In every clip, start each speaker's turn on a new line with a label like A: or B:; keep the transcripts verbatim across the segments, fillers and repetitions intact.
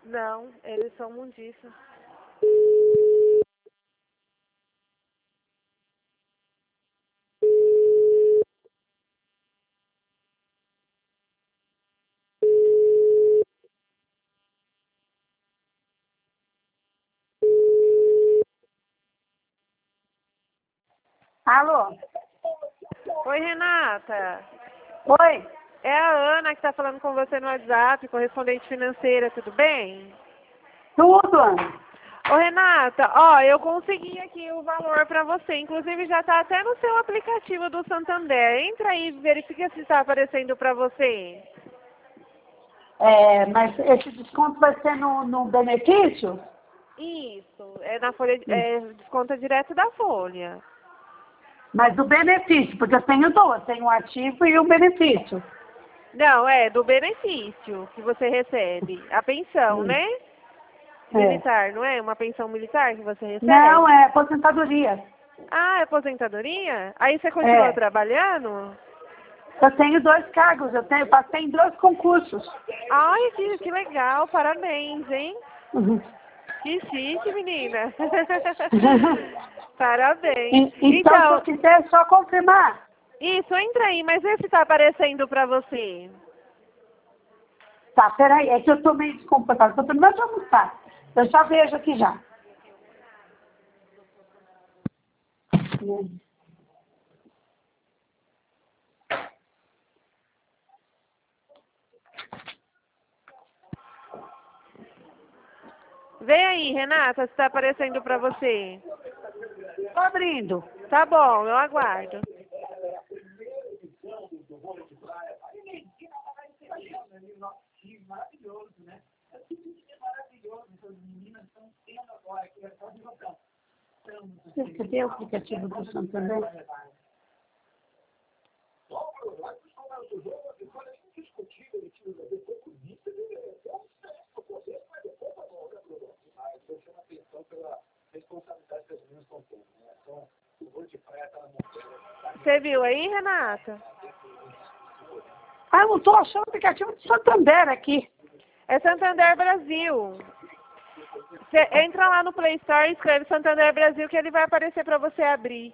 A: Não, eles são mundiços.
B: Alô?
A: Oi, Renata.
B: Oi?
A: É a Ana que está falando com você no WhatsApp, correspondente financeira, tudo bem?
B: Tudo, Ana?
A: Ô, Renata, ó, eu consegui aqui o valor para você. Inclusive já está até no seu aplicativo do Santander. Entra aí e verifica se está aparecendo para você.
B: É, mas esse desconto vai ser no, no benefício?
A: Isso, é na folha, é, desconta direto da folha.
B: Mas do benefício, porque eu tenho dois, tenho o ativo e o benefício.
A: Não, é do benefício que você recebe. A pensão,
B: Hum.
A: né?
B: É.
A: Militar, não é? Uma pensão militar que você recebe?
B: Não, é aposentadoria.
A: Ah, é aposentadoria? Aí você continua
B: É.
A: trabalhando?
B: Eu tenho dois cargos, eu tenho, passei em dois concursos.
A: Ai, que, que legal, parabéns, hein?
B: Uhum.
A: Que chique, menina. Parabéns.
B: E- Então, se eu
A: Então,
B: quiser, é só confirmar.
A: isso, entra aí, mas vê se tá aparecendo pra você.
B: Tá, peraí, é que eu tô meio desconfortável, eu tô terminando de almoçar. Eu já vejo aqui já.
A: Vê aí, Renata, se tá aparecendo pra você.
B: Tô abrindo.
A: Tá bom, eu aguardo.
B: Cadê o aplicativo do Santander?
A: Você viu aí, Renata?
B: Ah, eu não tô achando o aplicativo do Santander aqui.
A: É Santander Brasil. Você entra lá no Play Store e escreve Santander Brasil que ele vai aparecer pra você abrir.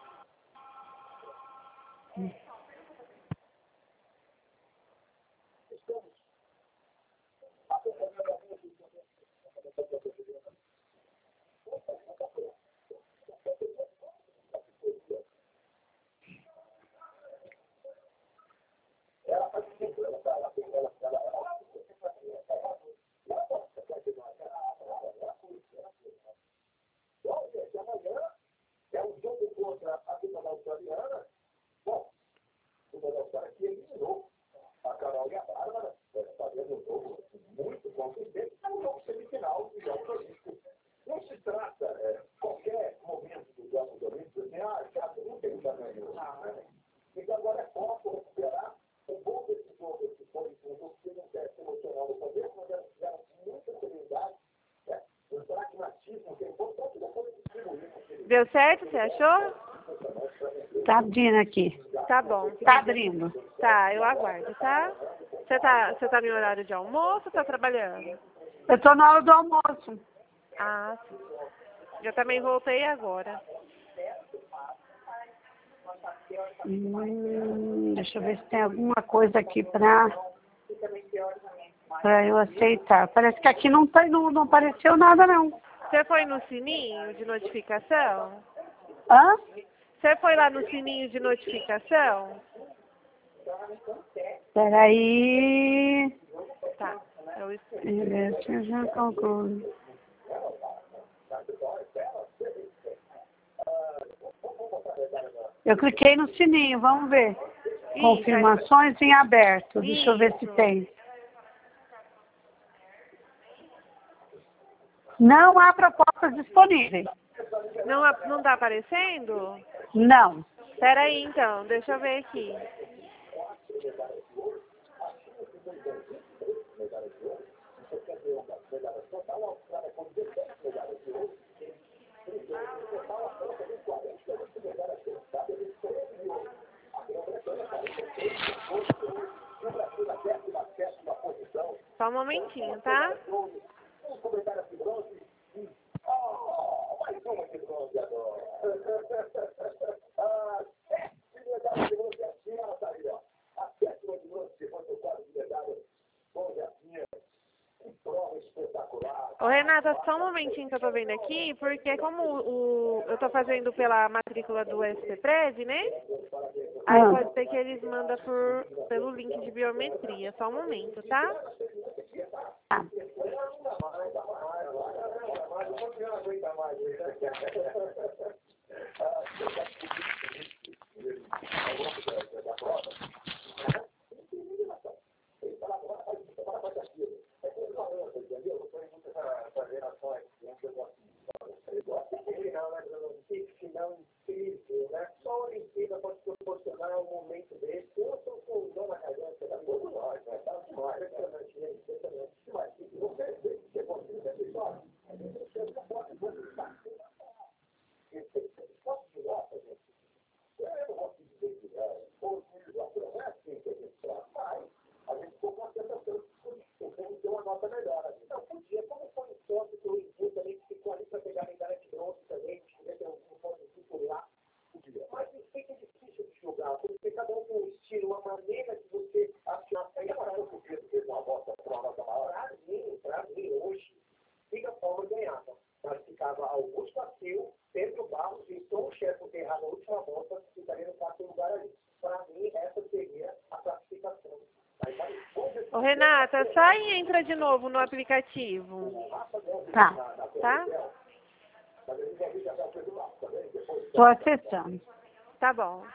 A: Deu certo? Você achou?
B: Tá abrindo aqui.
A: Tá bom.
B: Tá abrindo.
A: Tá, eu aguardo, tá? Você tá, você tá em horário de almoço ou tá trabalhando?
B: Eu tô na hora do almoço.
A: Ah, sim. Eu também voltei agora.
B: Hum, deixa eu ver se tem alguma coisa aqui pra, pra eu aceitar. Parece que aqui não, tá, não, não apareceu nada, não.
A: Você foi no sininho de notificação?
B: Hã?
A: Você foi lá no sininho de notificação?
B: Peraí.
A: Tá. Eu espero.
B: Eu já calculo. Eu cliquei no sininho, vamos ver. Confirmações em aberto. Deixa eu ver se
A: Isso.
B: tem. Não há propostas disponíveis.
A: Não, a- não tá aparecendo?
B: Não.
A: Pera aí então, deixa eu ver aqui. Só um momentinho, tá? Ô, Renata, só um momentinho que eu tô vendo aqui, porque como o, eu tô fazendo pela matrícula do S P Prev, né? Aí
B: Ah.
A: pode ser que eles mandam por, pelo link de biometria. Só um momento, tá?
B: Tá.
A: Ô, Renata, sai e entra de novo no aplicativo.
B: Tá.
A: Tá?
B: Tô acessando.
A: Tá bom.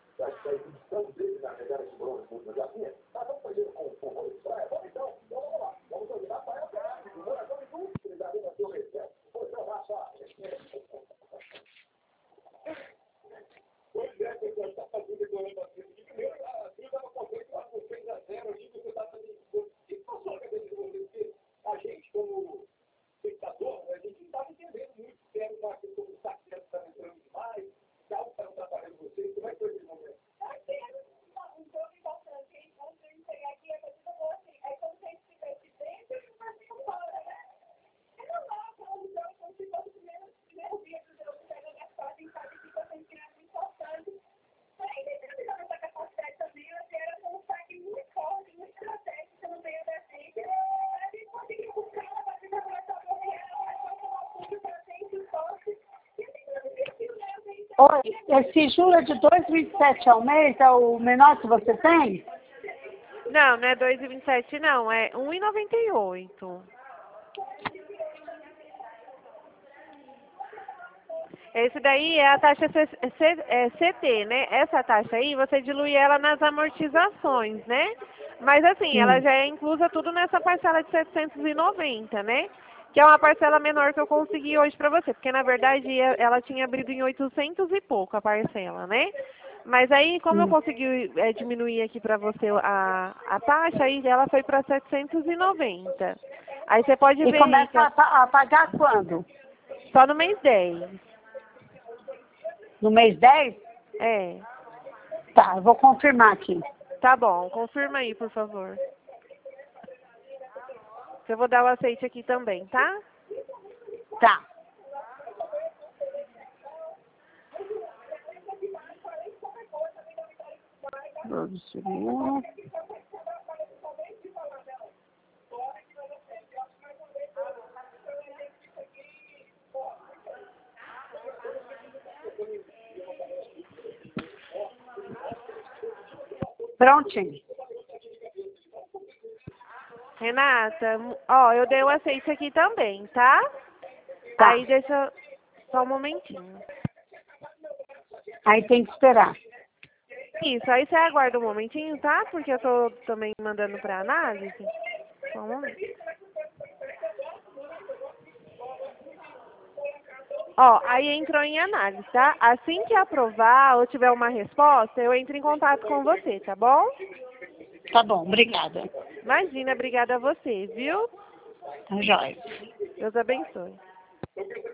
B: Oi, esse juro é de dois vírgula vinte e sete ao mês, é o menor que você tem?
A: Não, não é dois e vinte e sete não, é um e noventa e oito. Esse daí é a taxa C, C, é, C T, né? Essa taxa aí, você dilui ela nas amortizações, né? Mas assim, ela
B: Hum.
A: já é inclusa tudo nessa parcela de setecentos e noventa, né? Que é uma parcela menor que eu consegui hoje pra você, porque na verdade ela tinha abrido em oitocentos e pouco a parcela, né? Mas aí, como eu
B: Hum.
A: consegui é, diminuir aqui pra você a, a taxa, aí ela foi pra setecentos e noventa. Aí você pode
B: E
A: ver aí que
B: começa
A: é
B: a, pa- a pagar quando?
A: só no mês dez.
B: No mês dez?
A: É.
B: Tá, eu vou confirmar aqui.
A: Tá bom, confirma aí, por favor. Eu vou dar o aceite aqui também, tá?
B: Tá. Prontinho.
A: Renata, ó, eu dei o aceite aqui também, tá?
B: Tá.
A: Aí deixa só um momentinho.
B: Aí tem que esperar.
A: Isso, aí você aguarda um momentinho, tá? Porque eu tô também mandando pra análise. Só um momento. Ó, aí entrou em análise, tá? Assim que aprovar ou tiver uma resposta, eu entro em contato com você, tá bom?
B: Tá bom, obrigada.
A: Imagina, obrigada a você, viu?
B: Tá jóia.
A: Deus abençoe.